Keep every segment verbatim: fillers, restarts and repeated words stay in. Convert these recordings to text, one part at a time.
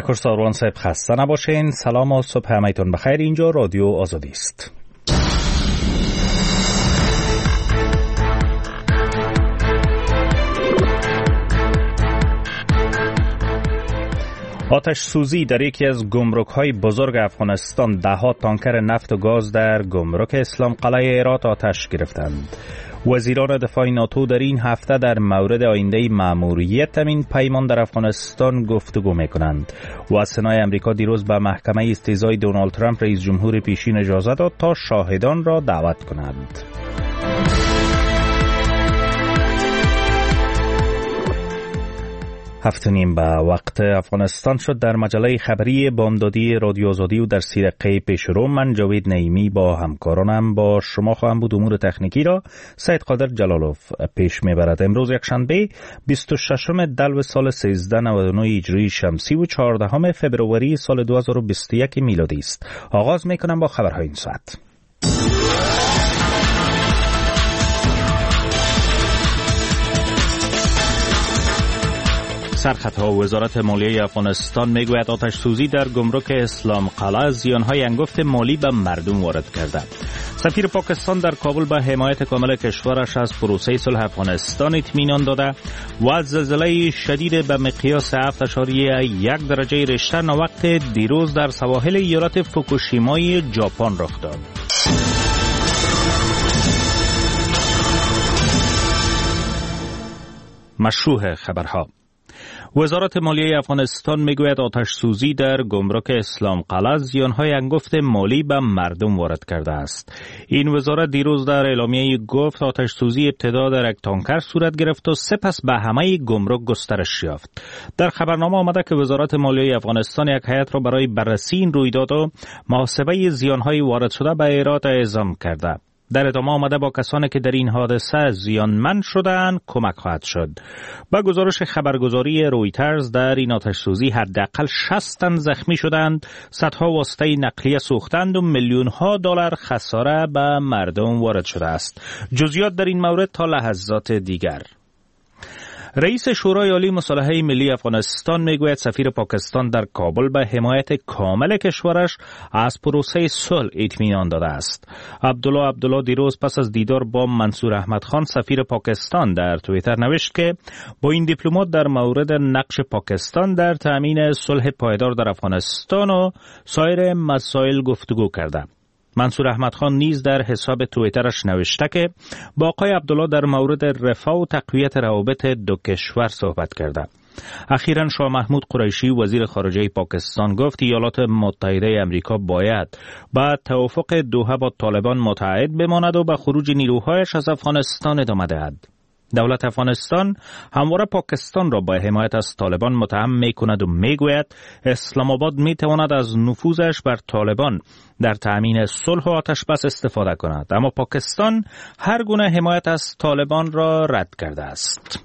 تشکر ساروان صاحب، خسته نباشین. سلام و صبح همه‌تون بخیر. اینجا رادیو آزادی است. آتش سوزی در یکی از گمرک‌های بزرگ افغانستان. ده ها تانکر نفت و گاز در گمرک اسلام قلعه هرات آتش گرفتند. وزیران دفاع ناتو در این هفته در مورد آینده مأموریت این پیمان در افغانستان گفتگو می‌کنند. و سنای امریکا دیروز به محکمه استیضاح دونالد ترامپ رئیس جمهور پیشین اجازه داد تا شاهدان را دعوت کنند. هفت نیم به وقت افغانستان شد. در مجله خبری بامدادی رادیو آزادی و در سی دقیقه پیش رو من جاوید نعیمی با همکارانم با شما خواهم بود. امور تکنیکی را سید قادر جلالوف پیش میبرد. امروز یکشنبه بیست و ششم دلو سال سیزده نود و نه هجری شمسی و چهاردهم فبروری سال دو هزار و بیست و یک میلادی است. آغاز میکنم با خبرهای این ساعت. سرخطها وزارت مالیه افغانستان میگوید آتش سوزی در گمرک اسلام قلعه زیانهای انگفت مالی به مردم وارد کرده. سفیر پاکستان در کابل به حمایت کامل کشورش از پروسه صلح افغانستان اطمینان داده و زلزله شدید به مقیاس هفت اشاریه یک درجه ریشتر ناوقت دیروز در سواحل ایالت فوکوشیمای ژاپن رخ داد. مشروع خبرها. وزارت مالیه افغانستان میگوید آتش سوزی در گمرک اسلام قلعه زیانهای انگفت مالی به مردم وارد کرده است. این وزارت دیروز در اعلامیه گفت آتش سوزی ابتدا در یک تانکر صورت گرفت و سپس به همه گمرک گسترش یافت. در خبرنامه آمده که وزارت مالیه افغانستان یک هیئت را برای بررسی این رویداد و محاسبه زیانهای وارد شده به هرات اعزام کرده. در ادامه آمده با کسانی که در این حادثه زیانمند شدند کمک خواهد شد. با گزارش خبرگزاری رویترز در این آتش سوزی حداقل شصت تن زخمی شدند، صدها واسطه نقلیه سوختند و میلیون ها دلار خساره به مردم وارد شده است. جزئیات در این مورد تا لحظات دیگر. رئیس شورای عالی مصالحه ملی افغانستان میگوید سفیر پاکستان در کابل به حمایت کامل کشورش از پروسه صلح اطمینان داده است. عبدالله عبدالله دیروز پس از دیدار با منصور احمد خان سفیر پاکستان در توییتر نوشت که با این دیپلمات در مورد نقش پاکستان در تامین صلح پایدار در افغانستان و سایر مسائل گفتگو کرده. منصور احمد خان نیز در حساب توییترش نوشته که با آقای عبدالله در مورد رفاه و تقویت روابط دو کشور صحبت کرده. اخیراً شاه محمود قریشی وزیر خارجه پاکستان گفت ایالات متحده امریکا باید با توافق دوحه با طالبان متعهد بماند و به خروج نیروهایش از افغانستان ادامه دهد. دولت افغانستان همواره پاکستان را با حمایت از طالبان متهم می کند و می گوید اسلام آباد می تواند از نفوذش بر طالبان در تأمین صلح و آتش بس استفاده کند، اما پاکستان هر گونه حمایت از طالبان را رد کرده است.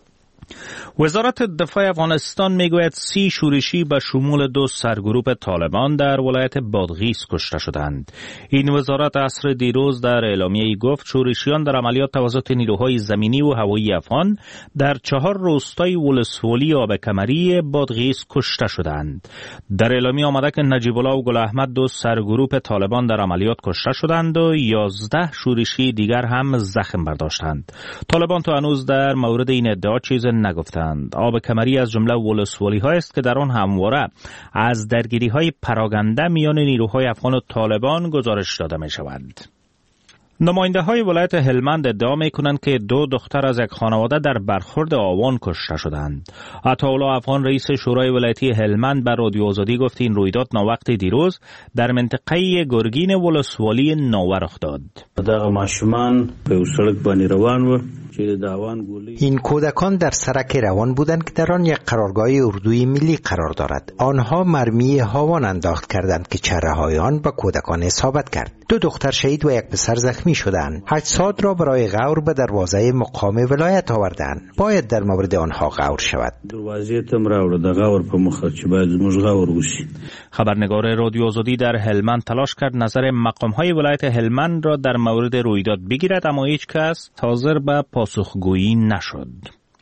وزارت دفاع افغانستان میگوید سی شورشی به شمول دو سرگروپ طالبان در ولایت بادغیس کشته شدند. این وزارت عصر دیروز در اعلامیه‌ای گفت شورشیان در عملیات توسط نیروهای زمینی و هوایی افغان در چهار روستای ولسوالی آبکمری بادغیس کشته شدند. در اعلامیه آمده که نجیب الله و گل احمد دو سرگروپ طالبان در عملیات کشته شدند و یازده شورشی دیگر هم زخم برداشتند. طالبان تا هنوز در مورد این ادعا چیز نگفتند. آب کمری از جمله ولسوالی ها است که در آن همواره از درگیری های پراگنده میان نیروهای افغان و طالبان گزارش داده می شود. نماینده های ولایت هلمند ادعا می کنند که دو دختر از یک خانواده در برخورد آوان کشته شدند. عطاالله افغان رئیس شورای ولایتی هلمند به رادیو آزادی گفت این رویداد ناوقت دیروز در منطقه گرگین ولسوالی ناوه رخ داد. دغه ماشومان په سړک باندې روان و. این کودکان در سرک روان بودند که در آن یک قرارگاه اردوی ملی قرار دارد. آنها مرمی هاوان انداخت کردند که چره های آن به کودکان اصابت کرد. دو دختر شهید و یک پسر زخمی شدند. اجساد را برای غور به دروازه مقام ولایت آوردند. باید در مورد آنها غور شود. دروازه تم راوړه د غور په مخه چې باید زموږ غور وشي. خبرنگار رادیو آزادی در هلمند تلاش کرد نظر مقام های ولایت هلمند را در مورد رویداد بگیرد، اما هیچ کس حاضر به پاسخگویی نشد.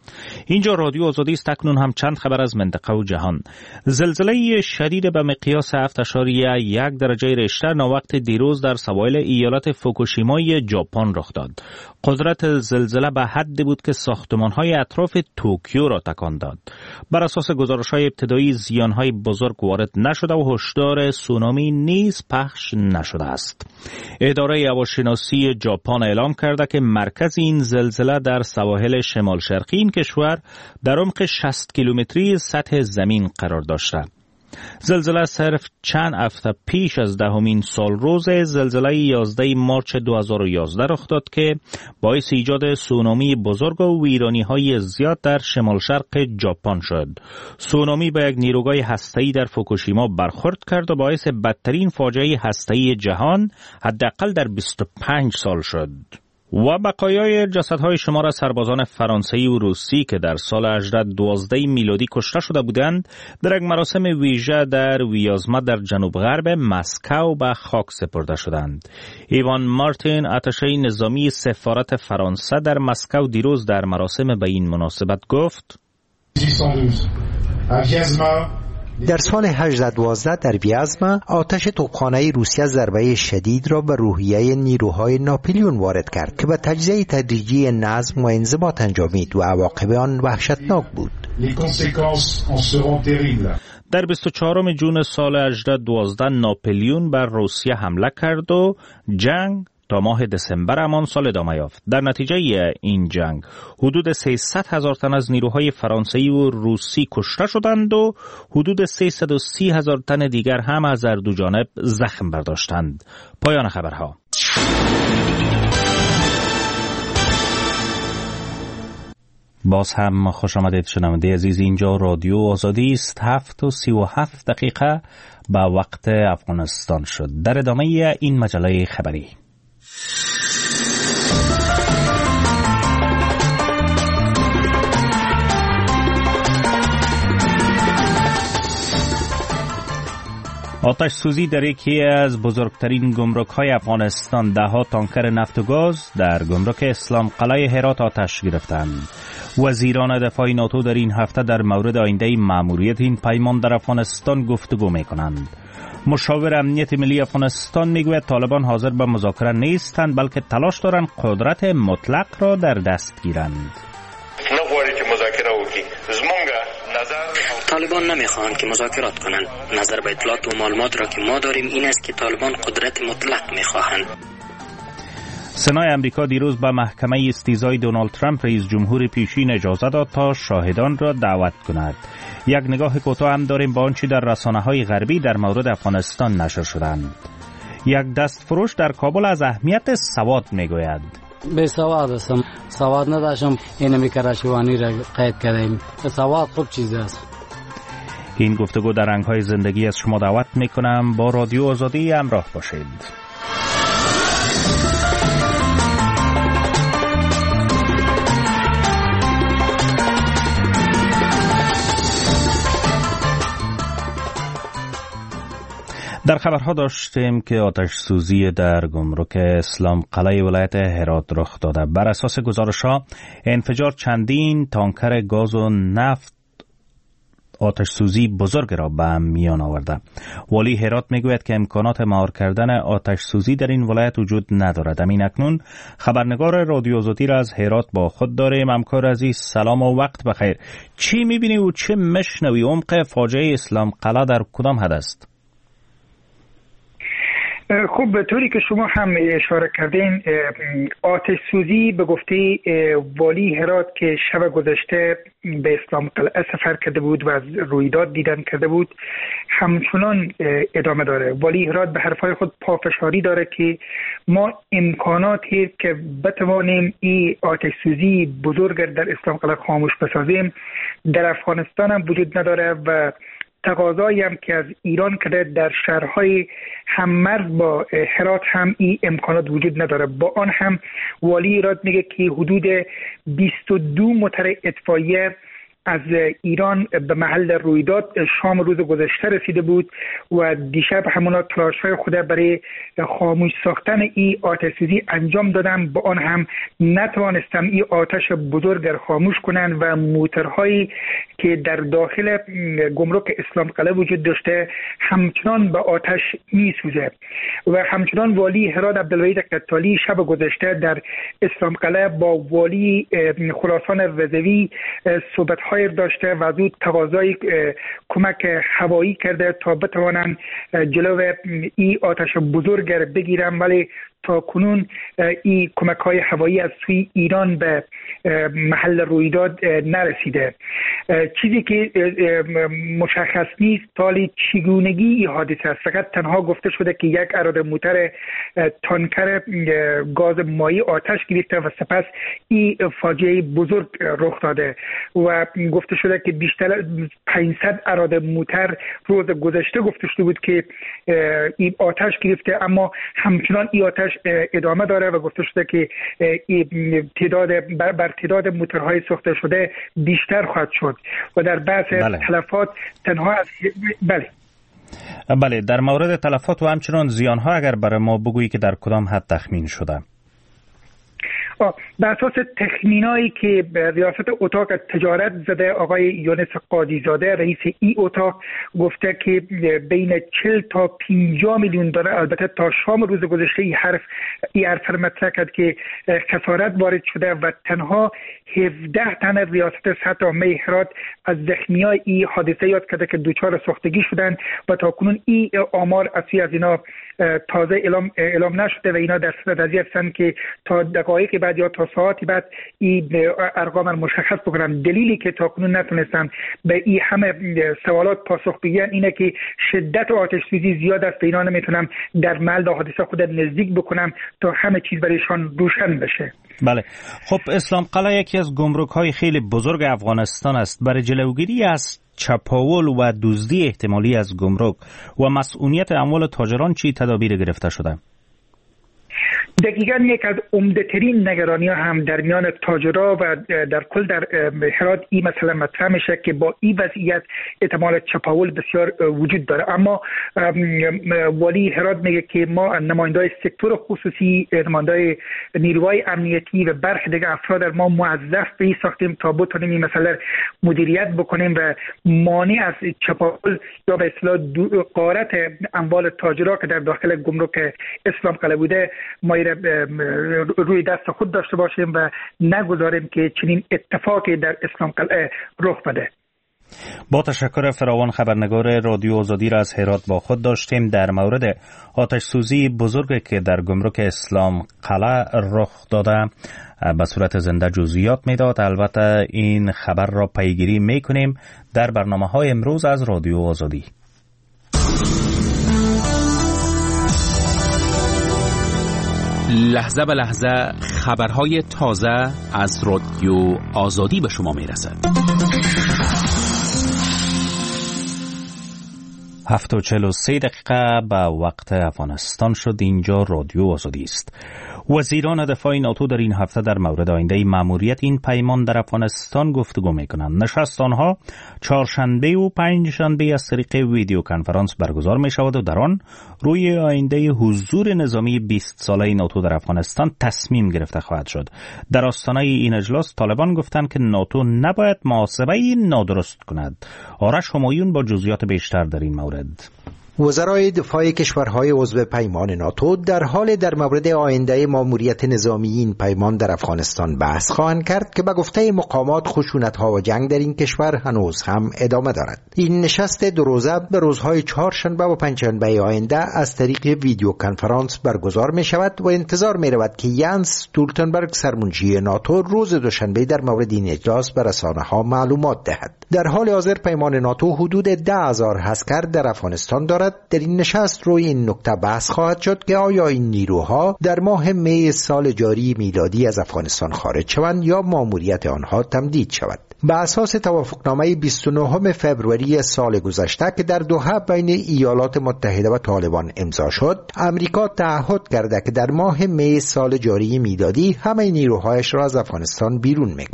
اینجا رادیو آزادی است. اکنون هم چند خبر از منطقه و جهان. زلزله شدید به مقیاس هفت اشاریه یک درجه ریشتر ناوقت دیروز در سواحل ایالت فوکوشیمای ژاپن رخ داد. قدرت زلزله به حدی بود که ساختمان‌های اطراف توکیو را تکان داد. بر اساس گزارش‌های ابتدایی زیان‌های بزرگ وارد نشده و هشدار سونامی نیز پخش نشده است. اداره هواشناسی ژاپن اعلام کرده که مرکز این زلزله در سواحل شمال شرقی این کشور در عمق شصت کیلومتری سطح زمین قرار داشته. زلزله صرف چند هفته پیش از دهمین سال روز زلزله یازده مارچ دو هزار و یازده رخ داد که باعث ایجاد سونامی بزرگ و ویرانی‌های زیاد در شمال شرق ژاپن شد. سونامی به یک نیروگاه هسته‌ای در فوکوشیما برخورد کرد و باعث بدترین فاجعه هسته‌ای جهان حداقل در بیست و پنج سال شد. و بقایای جسدهای شمار سربازان فرانسوی و روسی که در سال هزار و هشتصد و دوازده میلادی کشته شده بودند در یک مراسم ویژه در ویازما در جنوب غرب مسکو به خاک سپرده شدند. ایوان مارتین، اتشه نظامی سفارت فرانسه در مسکو، دیروز در مراسم به این مناسبت گفت: در سال هزار و هشتصد و دوازده در ویازما آتش توپخانه روسیه ضربه شدید را به روحیه نیروهای ناپلیون وارد کرد که به تجزیه تدریجی نظم و انضباط انجامید و عواقب آن وحشتناک بود. در بیست و چهارم ژوئن سال هزار و هشتصد و دوازده ناپلیون بر روسیه حمله کرد و جنگ تا ماه دسامبر همان سال ادامه یافت. در نتیجه این جنگ حدود سیصد هزار تن از نیروهای فرانسوی و روسی کشته شدند و حدود سیصد و سی هزار تن دیگر هم از هر دو جانب زخم برداشتند. پایان خبرها. باز هم خوش آمدید شنونده عزیز. اینجا رادیو آزادی است. هفت و سی و هفت دقیقه به وقت افغانستان شد. در ادامه این مجله خبری آتش سوزی در یکی از بزرگترین گمرک‌های افغانستان، ده‌ها تانکر نفت و گاز در گمرک اسلام قلعه هرات آتش گرفتند. وزیران دفاع ناتو در این هفته در مورد آینده مأموریت این پیمان در افغانستان گفتگو می‌کنند. مشاور امنیت ملی افغانستان میگوید طالبان حاضر به مذاکره نیستند، بلکه تلاش دارند قدرت مطلق را در دست گیرند. طالبان نمیخواهند که مذاکرات کنند. نظر به اطلاعات و معلومات را که ما داریم این است که طالبان قدرت مطلق میخواهند. سنای امریکا دیروز به محکمه استیضای دونالد ترامپ رئیس جمهور پیشین اجازه داد تا شاهدان را دعوت کند. یک نگاه کوتاه هم داریم با آنچه در رسانه‌های غربی در مورد افغانستان نشر شدند. یک دستفروش در کابل از اهمیت سواد میگوید. به سواد هستم، سواد نداشتم، اینمی کراشوانی را قید کردیم. سواد خوب چیز است. این گفتگو در رنگ‌های زندگی از شما دعوت میکنم. با رادیو آزادی همراه باشید. در خبرها داشتیم که آتش سوزی در گمرک اسلام قلعه ولایت هرات رخ داده. بر اساس گزارش‌ها انفجار چندین تانکر گاز و نفت آتش سوزی بزرگ را به میان آورده. والی هرات میگوید که امکانات مهار کردن آتش سوزی در این ولایت وجود ندارد. همین اکنون خبرنگار رادیو آزادی را از هرات با خود داریم. همکار عزیز سلام و وقت بخیر. چی میبینی و چه مشنوی؟ عمق فاجعه اسلام قلعه در کدام حد است؟ خب به طوری که شما هم اشاره کردین، آتش سوزی به گفته والی هرات که شب گذشته به اسلام قلعه سفر کرده بود و از رویداد دیدن کرده بود همچنان ادامه داره. والی هرات به حرفای خود پافشاری داره که ما امکاناتی که بتوانیم این آتش سوزی بزرگ در اسلام قلعه خاموش بسازیم در افغانستان هم وجود نداره و تقاضایی هم که از ایران کرده در شهرهای هممرز با هرات هم این امکانات وجود نداره. با آن هم والی هرات میگه که حدود بیست و دو موتور اطفائیه از ایران به محل رویداد شام روز گذشته رسیده بود و دیشب همونا تلاش‌های خود برای خاموش ساختن این آتش سوزی انجام دادن، با آن هم نتوانستن این آتش بزرگ را خاموش کنند و موترهایی که در داخل گمرک اسلام قلعه وجود داشته همچنان به آتش می سوزه. و همچنان والی هرات عبدالوحید قتالی شب گذشته در اسلام قلعه با والی خراسان رضوی صحبت‌های داشته و زود تقاضای کمک هوایی کرده تا بتوانند جلو این آتش بزرگ را بگیرن، ولی تا کنون این کمک های هوایی از سوی ایران به محل رویداد نرسیده. چیزی که مشخص نیست تالی چگونگی این حادثه است. فقط تنها گفته شده که یک اراده موتر تانکر گاز مایی آتش گرفته و سپس این فاجعه بزرگ رخ داده و گفته شده که بیشتر پانصد اراده موتر روز گذشته گفته شده بود که این آتش گرفته، اما همچنان این آتش ادامه داره و گفته شده که تعداد بر, بر تعداد موتورهای سوخته شده بیشتر خواهد شد و در بحث بله. تلفات تنها از بله بله در مورد تلفات و همچنان زیانها اگر برای ما بگویی که در کدام حد تخمین شده؟ بر اساس تخمینایی که ریاست اتاق تجارت زده آقای یونس قاضی زاده رئیس ای اتاق گفته که بین چهل تا پنجاه میلیون دلار، البته تا شام روز گذشته این حرف این حرف مطرح کرد که خسارت وارد شده و تنها هفده تن ریاست سطح عامه هرات از زخمیای این حادثه یاد کرده که دچار سوختگی شدن و تا کنون این آمار اصلی از اینا تازه اعلام اعلام نشده و اینا در صدد ازی هستند که تا دقایق بعد یا تا ساعتی بعد این ارقام مشخص بکنن. دلیلی که تا کنون نتونستن به این همه سوالات پاسخ بگیرن اینه که شدت آتش سوزی زیاد است و اینا نمیتونن در محل حادثه خود نزدیک بکنن تا همه چیز برایشان روشن بشه. بله خب اسلام قلعه یکی از گمرک‌های خیلی بزرگ افغانستان است. برای جلوگیری از چپاول و دزدی احتمالی از گمرک و مسئولیت اموال تاجران چی تدابیر گرفته شده؟ دقیقاً یک از عمده‌ترین نگرانی‌ها هم در میان تاجرها و در کل در هرات این مسئله مطرح میشه که با این وضعیت احتمال چپاول بسیار وجود داره. اما والی هرات میگه که ما نمایندای سکتور خصوصی، نمایندای نیروهای امنیتی و برخی دیگه افراد ما موظف به این ساختیم تا بتونیم این مسئله مدیریت بکنیم و مانع از چپاول یا به اصطلاح غارت اموال تاجرها که در داخل گمرک اسلام قلعه بوده ما روی دست خود داشته باشیم و نگذاریم که چنین اتفاقی در اسلام قلعه رخ بده. با تشکر فراوان خبرنگار رادیو آزادی را از هرات با خود داشتیم. در مورد آتش سوزی بزرگی که در گمرک اسلام قلعه رخ داده به صورت زنده جزئیات میداد. البته این خبر را پیگیری میکنیم در برنامه‌های امروز از رادیو آزادی. لحظه به لحظه خبرهای تازه از رادیو آزادی به شما میرسد. هفت و چهل و سه دقیقه به وقت افغانستان شد. اینجا رادیو آزادی است. وزیران دفاع ناتو در این هفته در مورد آینده مأموریت این پیمان در افغانستان گفتگو میکنند. نشست آنها چهارشنبه و پنجشنبه از طریق ویدیو کنفرانس برگزار می شود و در آن روی آینده حضور نظامی بیست ساله ناتو در افغانستان تصمیم گرفته خواهد شد. در آستانه این اجلاس طالبان گفتند که ناتو نباید محاسبه نادرست کند. آرش همایون با جزئیات بیشتر در این مورد. وزرای دفاع کشورهای عضو پیمان ناتو در حال در مورد آینده مأموریت نظامی این پیمان در افغانستان بحث خواهند کرد که به گفته مقامات خشونت‌ها و جنگ در این کشور هنوز هم ادامه دارد. این نشست دو روزه به روزهای چهارشنبه و پنجشنبه آینده از طریق ویدیو کنفرانس برگزار می شود و انتظار می رود که یانس استولتنبرگ سرمنشی ناتو روز دوشنبه در مورد این اجلاس به رسانه‌ها معلومات دهد. در حال حاضر پیمان ناتو حدود ده هزار عسکر در افغانستان دارد. در این نشست روی این نکته بحث خواهد شد که آیا این نیروها در ماه می سال جاری میلادی از افغانستان خارج شوند یا مأموریت آنها تمدید شود. به اساس توافقنامه بیست و نهم فوریه سال گذشته که در دوحه بین ایالات متحده و طالبان امضا شد، امریکا تعهد کرده که در ماه می سال جاری میلادی همه نیروهایش را از افغانستان بیرون می‌کند.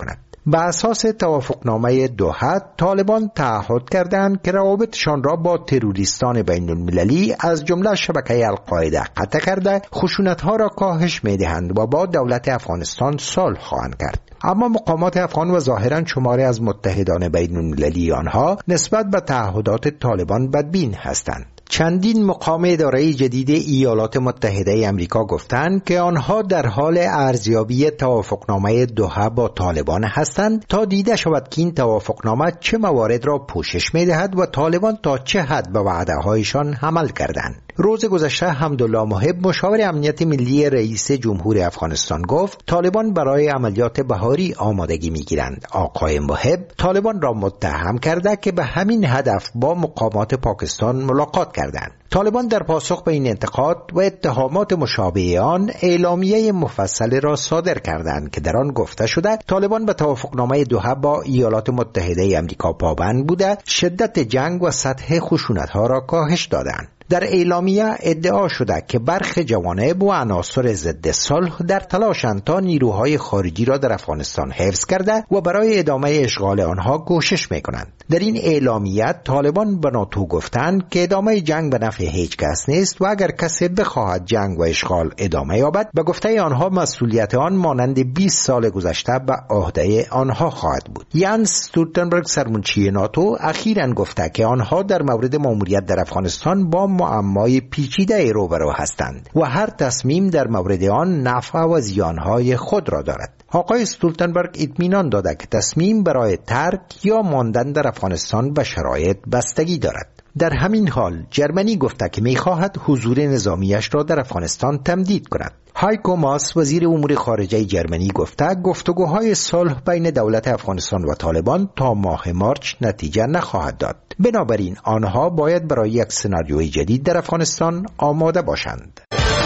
به اساس توافقنامه دوحه، طالبان تعهد کردند که روابطشان را با تروریستان بین المللی از جمله شبکه القاعده قطع کرده خشونت‌ها را کاهش می‌دهند و با دولت افغانستان صلح خواهند کرد. اما مقامات افغان و ظاهراً شماری از متحدان بین المللی آنها نسبت به تعهدات طالبان بدبین هستند. چندین مقام اداره جدید ایالات متحده امریکا گفتند که آنها در حال ارزیابی توافقنامه دوحه با طالبان هستند تا دیده شود که این توافقنامه چه موارد را پوشش می‌دهد و طالبان تا چه حد به وعده‌هایشان عمل کردند. روز گذشته حمدالله محب مشاور امنیت ملی رئیس جمهور افغانستان گفت طالبان برای عملیات بهاری آمادگی می‌گیرند. آقای محب طالبان را متهم کرده که به همین هدف با مقامات پاکستان ملاقات کردند. طالبان در پاسخ به این انتقاد و اتهامات مشابه آن اعلامیه مفصل را صادر کردند که در آن گفته شده طالبان به توافقنامه دوحه با ایالات متحده امریکا پابند بوده، شدت جنگ و سطح خشونت‌ها را کاهش دادند. در اعلامیه ادعا شده که برخی جوانب و عناصر ضد صلح در تلاشند تا نیروهای خارجی را در افغانستان حفظ کرده و برای ادامه اشغال آنها کوشش می‌کنند. در این اعلامیه طالبان به ناتو گفتند که ادامه جنگ به نفع هیچ کس نیست و اگر کسی بخواهد جنگ و اشغال ادامه یابد به گفته آنها مسئولیت آن مانند بیست سال گذشته به عهده آنها خواهد بود. یانس استولتنبرگ سرمنشی ناتو اخیراً گفته که آنها در مورد ماموریت در افغانستان با معمای پیچیده روبرو هستند و هر تصمیم در مورد آن نفع و زیانهای خود را دارد. آقای استولتنبرگ اطمینان داده که تصمیم برای ترک یا ماندن در افغانستان به شرایط بستگی دارد. در همین حال جرمنی گفته که می‌خواهد حضور نظامیش را در افغانستان تمدید کند. هایکو ماس وزیر امور خارجه جرمنی گفته گفتگوهای صلح بین دولت افغانستان و طالبان تا ماه مارچ نتیجه نخواهد داد. بنابراین آنها باید برای یک سناریوی جدید در افغانستان آماده باشند.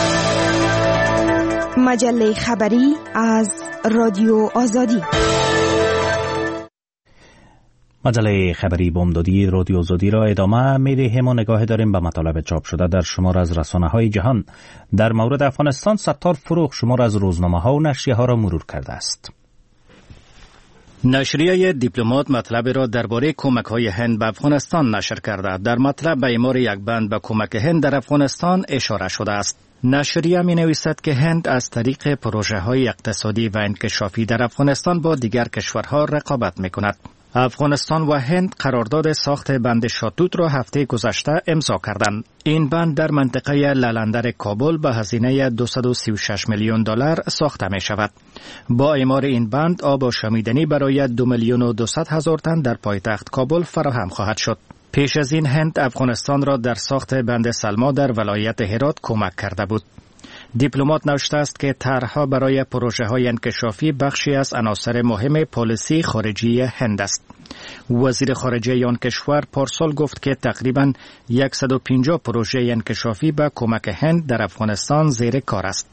مجله خبری از رادیو آزادی. مجله خبری بامدادی رادیو آزادی را ادامه می‌دهیم و نگاه داریم به مطالب چاپ شده در شمار از رسانه‌های جهان. در مورد افغانستان ستار فروغ شمار از روزنامه‌ها و نشریه‌ها را مرور کرده است. نشریه دیپلمات مطلب را درباره کمک‌های هند به افغانستان نشر کرده. در مطلب به اعمار یک بند به کمک هند در افغانستان اشاره شده است. نشریه می نویسد که هند از طریق پروژه‌های اقتصادی و انکشافی در افغانستان با دیگر کشورها رقابت می کند. افغانستان و هند قرارداد ساخت بند شاتوت را هفته گذشته امضا کردند. این بند در منطقه لالندر کابل به هزینه دویست و سی و شش میلیون دلار ساخته می شود. با اعمار این بند آب آشامیدنی برای دو میلیون و دویست هزار تن در پایتخت کابل فراهم خواهد شد. پیش از این هند افغانستان را در ساخت بند سلما در ولایت هرات کمک کرده بود. دیپلمات نوشته است که طرح‌ها برای پروژه‌های انکشافی بخشی از عناصر مهم پالیسی خارجی هند است. وزیر خارجه آن کشور پارسال گفت که تقریباً صد و پنجاه پروژه انکشافی به کمک هند در افغانستان زیر کار است.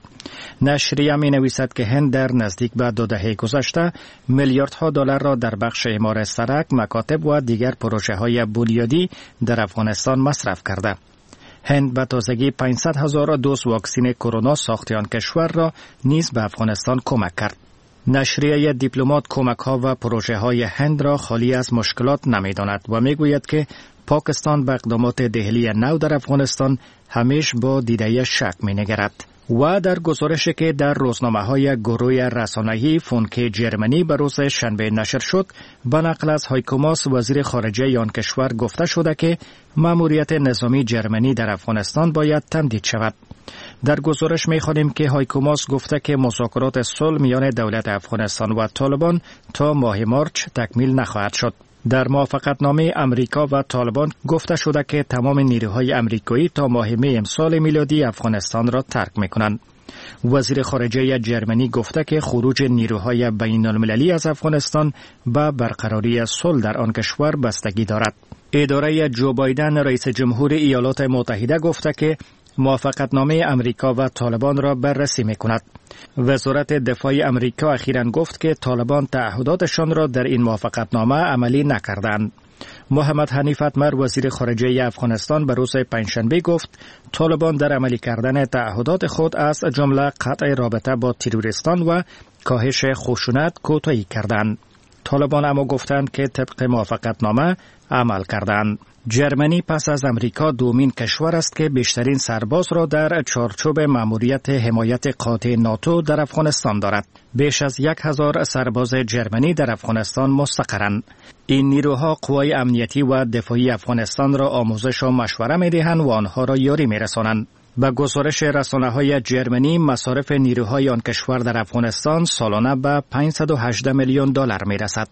نشریه می نویسد که هند در نزدیک به دو دهه گذشته میلیاردها دلار را در بخش اعمار سرک، مکاتب و دیگر پروژه‌های بنیادی در افغانستان مصرف کرده. هند به تازگی پانصد هزار دوز واکسن کرونا ساخت آن کشور را نیز به افغانستان کمک کرد. نشریه دیپلمات کمک‌ها و پروژه‌های هند را خالی از مشکلات نمی‌داند و می‌گوید که پاکستان به اقدامات دهلی نو در افغانستان همیشه با دیده شک می‌نگرد. و در گزارشی که در روزنامه‌های گروه رسانه‌ای فونکه جرمنی به روز شنبه نشر شد، به نقل از هایکو ماس وزیر خارجه آن کشور گفته شده که مأموریت نظامی جرمنی در افغانستان باید تمدید شود. در گزارش می‌خوانیم که هایکو ماس گفته که مذاکرات صلح میان دولت افغانستان و طالبان تا ماه مارچ تکمیل نخواهد شد. در موافقتنامه امریکا و طالبان گفته شده که تمام نیروهای امریکایی تا ماه می امسال میلادی افغانستان را ترک می‌کنند. وزیر خارجه جرمنی گفته که خروج نیروهای بین المللی از افغانستان به برقراری صلح در آن کشور بستگی دارد. اداره جو بایدن رئیس جمهور ایالات متحده گفته که موافقتنامه امریکا و طالبان را بررسی می‌کند. وزارت دفاع امریکا اخیراً گفت که طالبان تعهداتشان را در این موافقتنامه عملی نکردند. محمد حنیف اتمر وزیر خارجه افغانستان به روز پنجشنبه گفت طالبان در عملی کردن تعهدات خود از جمله قطع رابطه با تروریستان و کاهش خشونت کوتاهی کردند. طالبان اما گفتند که طبق موافقتنامه عمل کردند. جرمنی پس از امریکا دومین کشور است که بیشترین سرباز را در چارچوب مأموریت حمایت قاطع ناتو در افغانستان دارد. بیش از یک هزار سرباز جرمنی در افغانستان مستقرند. این نیروها قوای امنیتی و دفاعی افغانستان را آموزش و مشوره می‌دهند و آنها را یاری می‌رسانند. به گزارش رسانه‌های جرمنی، مصارف نیروهای آن کشور در افغانستان سالانه به پانصد و هجده میلیون دلار می‌رسد.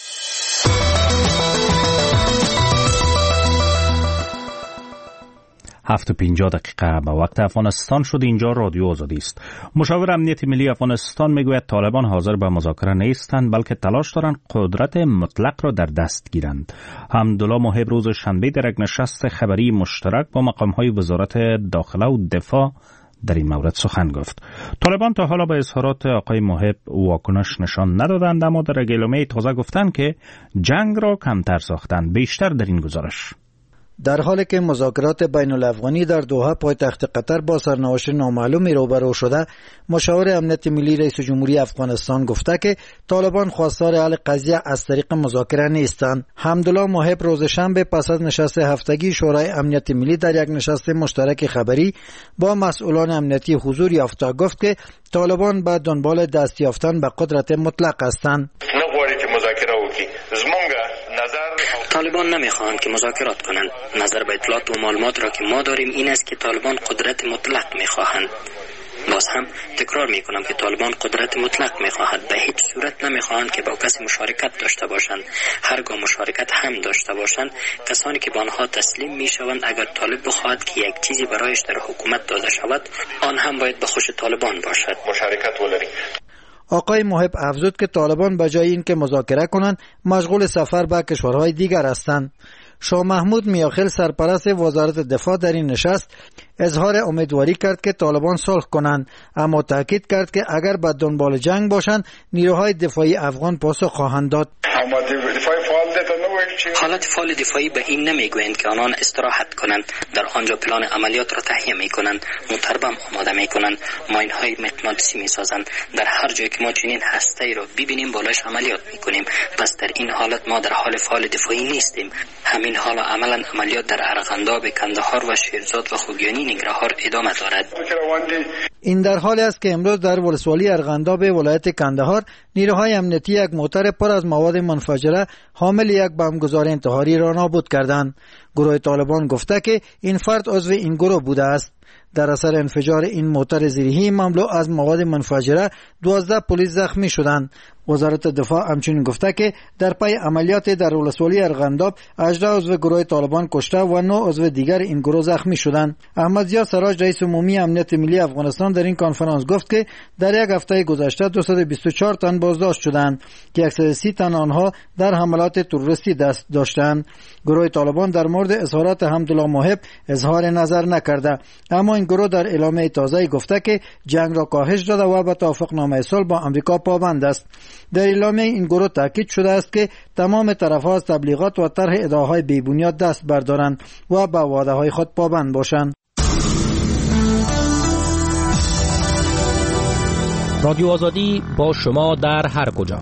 هفت و پنجاه دقیقه به وقت افغانستان شد. اینجا رادیو آزادی است. مشاور امنیت ملی افغانستان میگوید طالبان حاضر به مذاکره نیستند، بلکه تلاش دارند قدرت مطلق را در دست گیرند. حمدالله محب روز شنبه در یک نشست خبری مشترک با مقام‌های وزارت داخله و دفاع در این مورد سخن گفت. طالبان تا حالا به اظهارات آقای محب واکنش نشان ندادند، اما در اعلامیه تازه گفتند که جنگ را کمتر ساختند. بیشتر در این گزارش. در حالی که مذاکرات بین الافغانی در دوحه پایتخت قطر با سرنوشت نامعلومی روبرو شده، مشاور امنیت ملی رئیس جمهوری افغانستان گفته که طالبان خواستار حل قضیه از طریق مذاکره نیستند. حمدالله محب روز شنبه پس از نشست هفتگی شورای امنیت ملی در یک نشست مشترک خبری با مسئولان امنیتی حضور یافته گفت که طالبان به دنبال دست یافتن به قدرت مطلق هستند. طالبان نمیخواهند که مذاکرات کنند. نظر به اطلاعات و معلومات را که ما داریم این است که طالبان قدرت مطلق میخواهند. باز هم تکرار میکنم که طالبان قدرت مطلق میخواهند. به هیچ صورت نمیخواهند که با کسی مشارکت داشته باشند. هرگاه مشارکت هم داشته باشند، کسانی که به آنها تسلیم میشوند اگر طالب بخواهد که یک چیزی برایش در حکومت داده شود، آن هم باید به خوش طالبان باشد. مشارکت ولری. آقای محب افزود که طالبان به جای اینکه مذاکره کنند مشغول سفر به کشورهای دیگر هستند. شاه محمود میاخیل سرپرست وزارت دفاع در این نشست اظهار امیدواری کرد که طالبان صلح کنند، اما تاکید کرد که اگر به دنبال جنگ باشند نیروهای دفاعی افغان پاسخ خواهند داد. حالت فعال دفاعی به این نمیگویند که آنان استراحت کنند. در آنجا پلان عملیات را تهیه میکنند، متربم آماده میکنند، ماینهای مغناطیسی میسازند. در هر جایی که ما چنین هسته‌ای را ببینیم بالایش عملیات میکنیم. پس در این حالت ما در حال فعال دفاعی نیستیم. همین حالا عملا عملیات در ارغنداب، کندهار و شیرزاد و خوگیانی ننگرهار ادامه دارد. این در حالی است که امروز در ولسوالی ارغنداب ولایت کندهار نیروهای امنیتی یک موتر پر از مواد منفجره حامل یک بمبگذار انتحاری را نابود کردند. گروه طالبان گفته که این فرد عضو این گروه بوده است. در اثر انفجار این موتر زیرهی مملو از مواد منفجره دوازده پلیس زخمی شدند. وزارت دفاع همچنین گفته که در پی عملیات در ولسوالی ارغنداب هجده عضو گروه طالبان کشته و نه عضو دیگر این گروه زخمی شدند. احمد ضیا سراج رئیس عمومی امنیت ملی افغانستان در این کنفرانس گفت که در یک هفته گذشته دویست و بیست و چهار تن بازداشت شدند که صد و سی تن آنها در حملات تروریستی دست داشتند. گروه طالبان در مورد اظهارات حمدالله محب اظهار نظر نکرده، اما این گروه در اعلامیه تازه گفته که جنگ را کاهش داده و به توافقنامه صلح با آمریکا پابند است. در اعلامیه این گروه تاکید شده است که تمام طرف‌ها از تبلیغات و طرح ادعاهای بی‌بنیاد دست بردارند و به وعده‌های خود پابند باشند. رادیو آزادی با شما در هر کجا.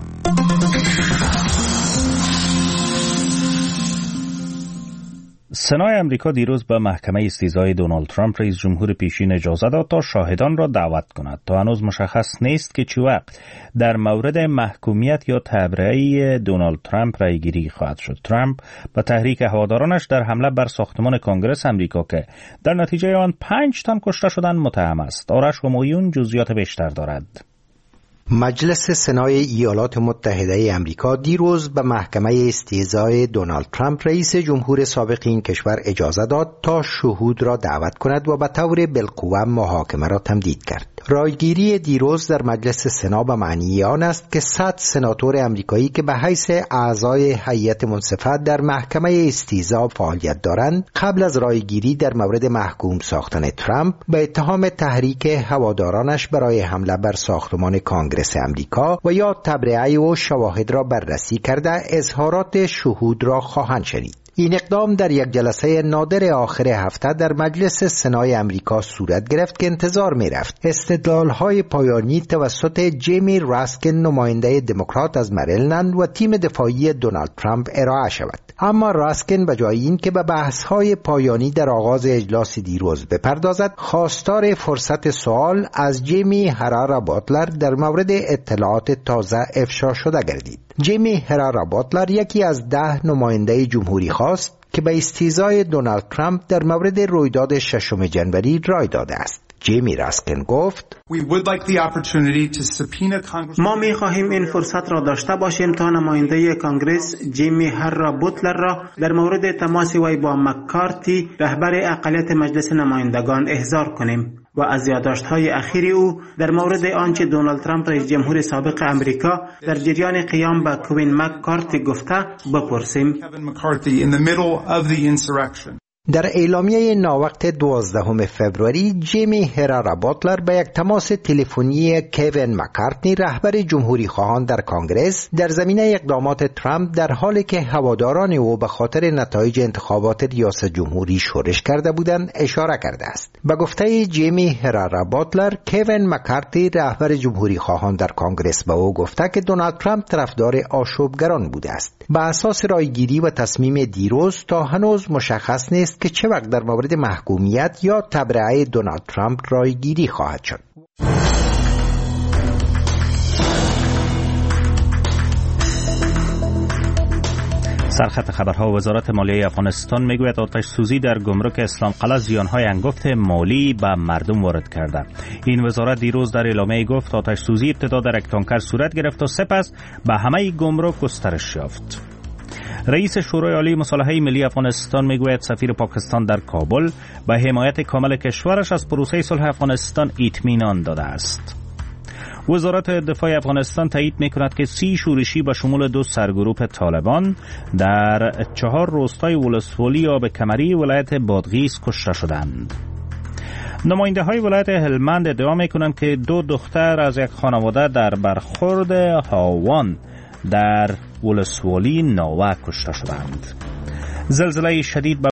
سنای امریکا دیروز به محکمه استیضاح دونالد ترامپ رئیس جمهور پیشین اجازه داد تا شاهدان را دعوت کند. تا هنوز مشخص نیست که چه وقت در مورد محکومیت یا تبرئه دونالد ترامپ رأیگیری خواهد شد. ترامپ با تحریک هوادارانش در حمله بر ساختمان کنگره امریکا که در نتیجه آن پنج تن کشته شدند متهم است. آرش همایون جزئیات بیشتر دارد. مجلس سنای ایالات متحده امریکا دیروز به محکمه استیضاح دونالد ترامپ رئیس جمهور سابق این کشور اجازه داد تا شهود را دعوت کند و به طور بالقوه محاکمه را تمدید کرد. رایگیری دیروز در مجلس سنا به معنی آن است که صد سناتور امریکایی که به حیث اعضای هیئت منصفه در محکمه استیضاح فعالیت دارند قبل از رایگیری در مورد محکوم ساختن ترامپ به اتهام تحریک هوادارانش برای حمله بر ساختمان کانگرس امریکا و یا تبرئه و شواهد را بررسی کرده اظهارات شهود را خواهند شنید. این اقدام در یک جلسه نادر آخر هفته در مجلس سنای امریکا صورت گرفت که انتظار می رفت استدلال‌های پایانی توسط جیمی راسکین نماینده دموکرات از مریلند و تیم دفاعی دونالد ترامپ ارائه شود. اما راسکین به جای این که به بحث‌های پایانی در آغاز اجلاس دیروز بپردازد، خواستار فرصت سوال از جیمی هرارا باتلر در مورد اطلاعات تازه افشا شده گردید. جیمی هرارا باتلر یکی از ده نماینده جمهوری خواست که به استیضاح دونالد ترامپ در مورد رویداد ششم جنوری رای داده است. جیمی راسکین گفت: ما می خواهیم این فرصت را داشته باشیم تا نماینده کانگرس جیمی هرارا باتلر را در مورد تماس وی با مکارتی رهبر اقلیت مجلس نمایندگان احضار کنیم و از یادداشت‌های اخیر او در مورد آنچه دونالد ترامپ رئیس جمهور سابق امریکا در جریان قیام به کوین مکارتی گفته بپرسیم. در اعلامیه ناوقت دوازدهم فوریه جیمی هرارا باتلر به یک تماس تلفنی کوین مکارتنی رهبر جمهوری خواهان در کانگرس در زمینه اقدامات ترامپ در حالی که هواداران او به خاطر نتایج انتخابات ریاست جمهوری شورش کرده بودند اشاره کرده است. به گفته جیمی هرارا باتلر، کوین مکارتی رهبر جمهوری خواهان در کانگرس به او گفته که دونالد ترامپ طرفدار آشوبگران بوده است. به اساس رایگیری و تصمیم دیروز تا هنوز مشخص نیست که چه وقت در مورد محکومیت یا تبرئه دونالد ترامپ رایگیری خواهد شد. سرخط خبرها: وزارت مالیه افغانستان میگوید آتش سوزی در گمرک اسلام قلعه زیانهای انگفت مالی به مردم وارد کرده. این وزارت دیروز در اعلامیه گفت آتش سوزی ابتدا در یک تانکر صورت گرفت و سپس به همه گمرک گسترش یافت. رئیس شورای عالی مصالحه ملی افغانستان میگوید سفیر پاکستان در کابل به حمایت کامل کشورش از پروسه صلح افغانستان اطمینان داده است. وزارت دفاع افغانستان تایید میکند که سی شورشی به شمول دو سرگروه طالبان در چهار روستای ولسوالی آب کمری ولایت بادغیس کشته شدند. نماینده های ولایت هلمند ادعا میکنند که دو دختر از یک خانواده در برخورد هاوان در ولسوالی ناوه کشته شدند. زلزله شدید